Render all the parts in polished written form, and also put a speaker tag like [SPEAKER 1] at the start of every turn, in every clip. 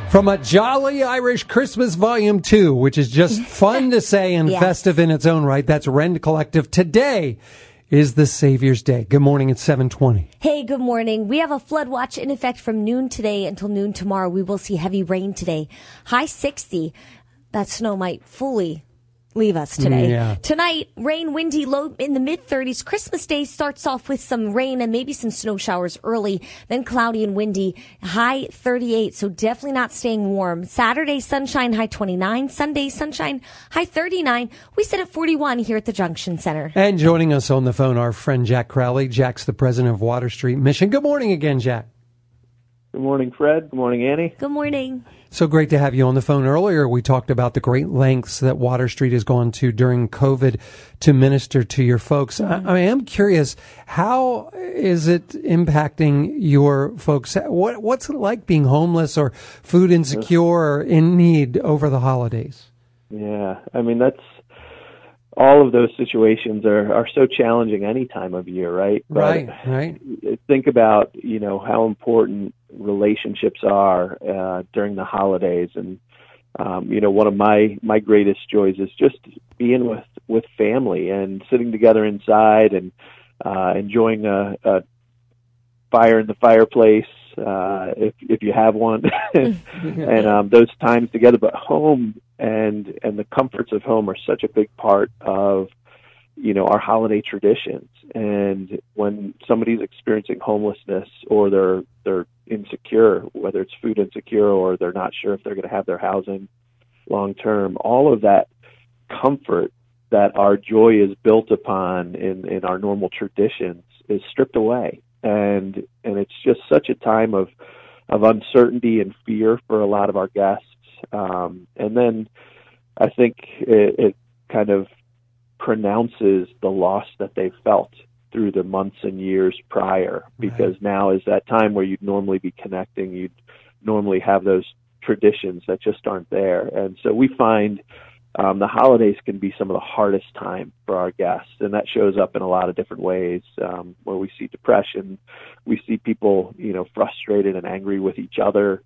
[SPEAKER 1] From A Jolly Irish Christmas Volume 2, which is just fun to say and festive in its own right. That's Rend Collective. Today is the Savior's Day. Good morning, it's 7:20.
[SPEAKER 2] Hey, good morning. We have a flood watch in effect from noon today until noon tomorrow. We will see heavy rain today. High 60. That snow might fully leave us today.
[SPEAKER 1] Yeah.
[SPEAKER 2] Tonight, rain, windy, low in the mid-30s. Christmas Day starts off with some rain and maybe some snow showers early, then cloudy and windy, high 38, so definitely not staying warm. Saturday, sunshine, high 29. Sunday, sunshine, high 39. We sit at 41 here at the Junction Center.
[SPEAKER 1] And joining us on the phone, our friend Jack Crowley. Jack's the president of Water Street Mission. Good morning again, Jack.
[SPEAKER 3] Good morning, Fred. Good morning, Annie.
[SPEAKER 2] Good morning.
[SPEAKER 1] So great to have you on the phone. Earlier, we talked about the great lengths that Water Street has gone to during COVID to minister to your folks. I am curious, how is it impacting your folks? What's it like being homeless or food insecure or in need over the holidays?
[SPEAKER 3] Yeah, I mean, all of those situations are so challenging any time of year, right?
[SPEAKER 1] Right.
[SPEAKER 3] Think about, how important relationships are during the holidays. And, one of my greatest joys is just being with family and sitting together inside and enjoying a fire in the fireplace, if you have one, and those times together. But home and the comforts of home are such a big part of our holiday traditions. And when somebody's experiencing homelessness or they're insecure, whether it's food insecure or they're not sure if they're going to have their housing long term, all of that comfort that our joy is built upon in our normal traditions is stripped away. And it's just such a time of uncertainty and fear for a lot of our guests. And then I think it kind of pronounces the loss that they felt through the months and years prior, because now is that time where you'd normally be connecting, you'd normally have those traditions that just aren't there. And so we find the holidays can be some of the hardest time for our guests, and that shows up in a lot of different ways, where we see depression, we see people, frustrated and angry with each other.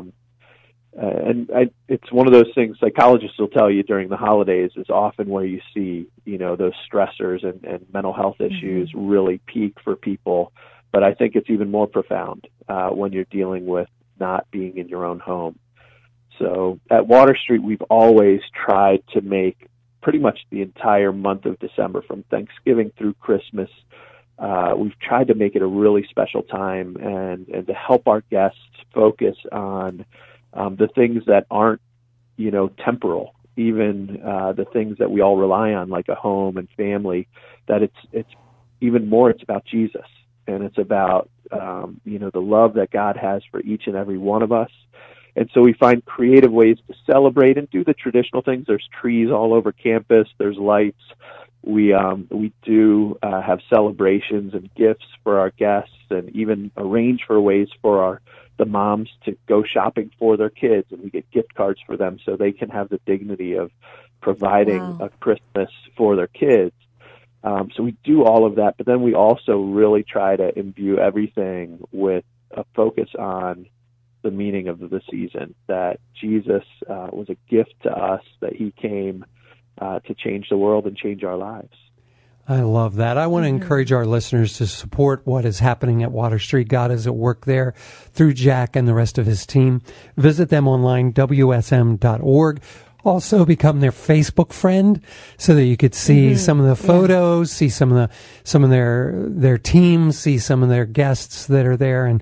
[SPEAKER 3] It's one of those things psychologists will tell you during the holidays is often where you see, those stressors and mental health issues really peak for people. But I think it's even more profound when you're dealing with not being in your own home. So at Water Street, we've always tried to make pretty much the entire month of December, from Thanksgiving through Christmas, we've tried to make it a really special time and to help our guests focus on the things that aren't, temporal, even the things that we all rely on, like a home and family, that it's even more, it's about Jesus. And it's about, the love that God has for each and every one of us. And so we find creative ways to celebrate and do the traditional things. There's trees all over campus. There's lights. We do have celebrations and gifts for our guests, and even arrange for ways for the moms to go shopping for their kids, and we get gift cards for them so they can have the dignity of providing a Christmas for their kids. So we do all of that, but then we also really try to imbue everything with a focus on the meaning of the season, that Jesus was a gift to us, that he came to change the world and change our lives.
[SPEAKER 1] I love that. I want to encourage our listeners to support what is happening at Water Street. God is at work there through Jack and the rest of his team. Visit them online, WSM.org. Also become their Facebook friend so that you could see some of the photos, see some of their teams, see some of their guests that are there, and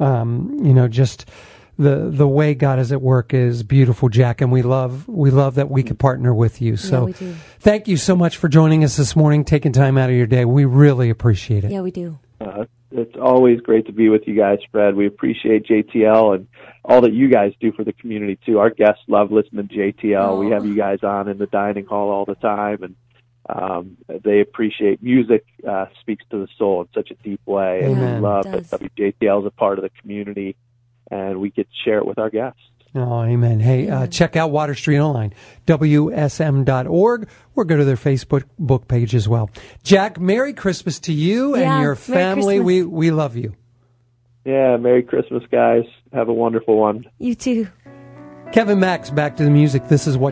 [SPEAKER 1] just the way God is at work is beautiful, Jack, and we love that we could partner with you. So thank you so much for joining us this morning, taking time out of your day. We really appreciate it.
[SPEAKER 2] Yeah, we do.
[SPEAKER 3] It's always great to be with you guys, Fred. We appreciate JTL and all that you guys do for the community, too. Our guests love listening to JTL. We have you guys on in the dining hall all the time, and they appreciate music, speaks to the soul in such a deep way.
[SPEAKER 1] Amen.
[SPEAKER 3] And we love that WJTL is a part of the community, and we get to share it with our guests.
[SPEAKER 1] Oh, amen. Hey, check out Water Street online, WSM.org, or go to their Facebook page as well. Jack, Merry Christmas to you and your family. We love you.
[SPEAKER 3] Yeah, Merry Christmas, guys. Have a wonderful one.
[SPEAKER 2] You too.
[SPEAKER 1] Kevin Max, back to the music. This is what